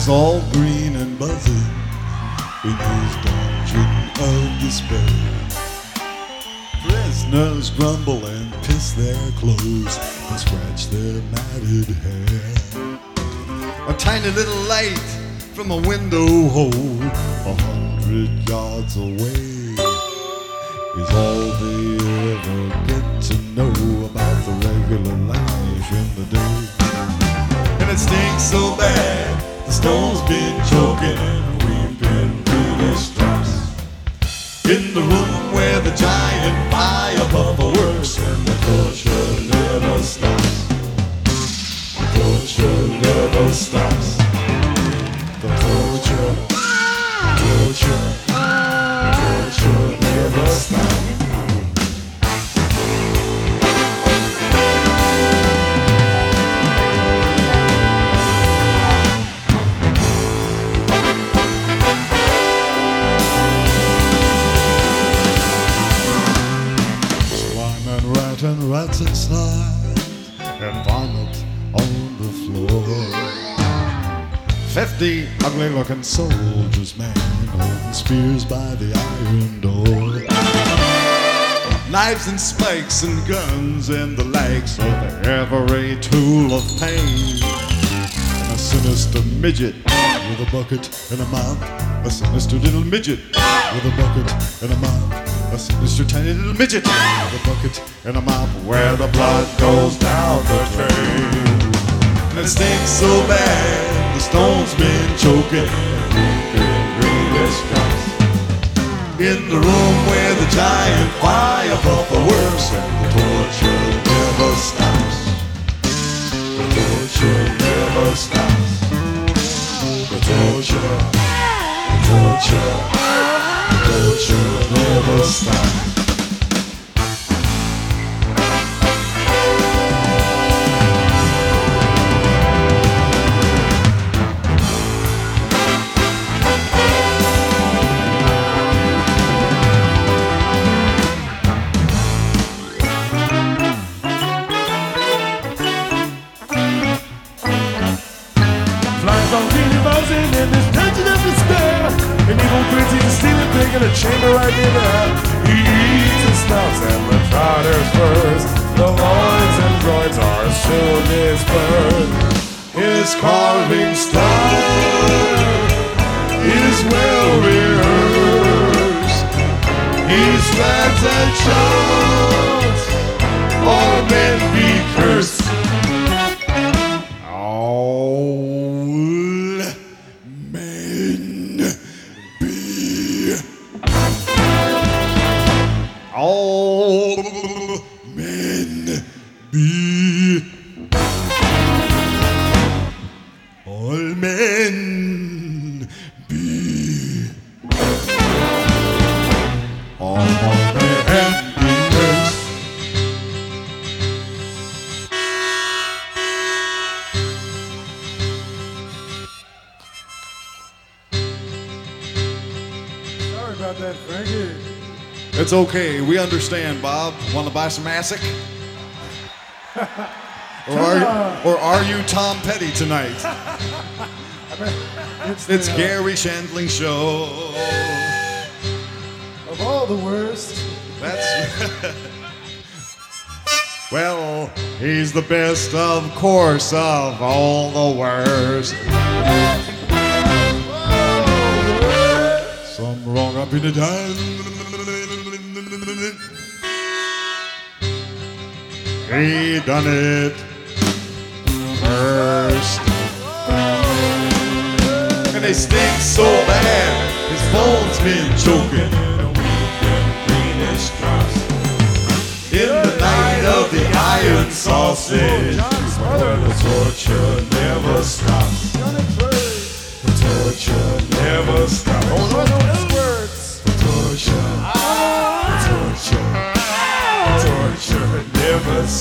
is all green and buzzing in his dungeon of despair. Prisoners grumble and piss their clothes and scratch their matted hair. A tiny little light from a window hole 100 yards away is all they ever get to know about the regular life in the day. And it stinks so bad, the stone's been choking and we've been through this drops. In the room where the giant fire bubble works and the torture never stops. The torture never stops. The torture, torture, torture never stops. And rats inside and vomit on the floor. 50 ugly-looking soldiers, man, holding spears by the iron door. Knives and spikes and guns and the likes of every tool of pain. And a sinister midget with a bucket and a mop. A sinister little midget with a bucket and a mop. A sinister tiny little midget with a bucket and a mop where the blood goes down the drain. And it stinks so bad, the stone's been choking and greenish drops. In the room where the giant fire buffer works and the torture never stops. The torture never stops. The torture, the torture, the torture never stops. In this dungeon of despair, an evil prince stealing pig in a chamber right near there. He eats and snuffs and the trotter's furs. The loins and groins are soon dispersed. His carving style is well rehearsed. He slaps and shouts, all men be cursed. All men be. All men be. All men be cursed. Sorry about that, Frankie. It's okay. We understand, Bob. Want to buy some ASIC? or are you Tom Petty tonight? It's Gary Shandling Show. Of all the worst. That's well, he's the best, of course, of all the worst. Some wrong up in the time. He done it first. And they stink so bad, his phone's been choking and we've been greenish drops. In the night of the iron sausage, where the torture never stops. The torture never stops. Oh, no, words. The torture, the torture, the torture never stops.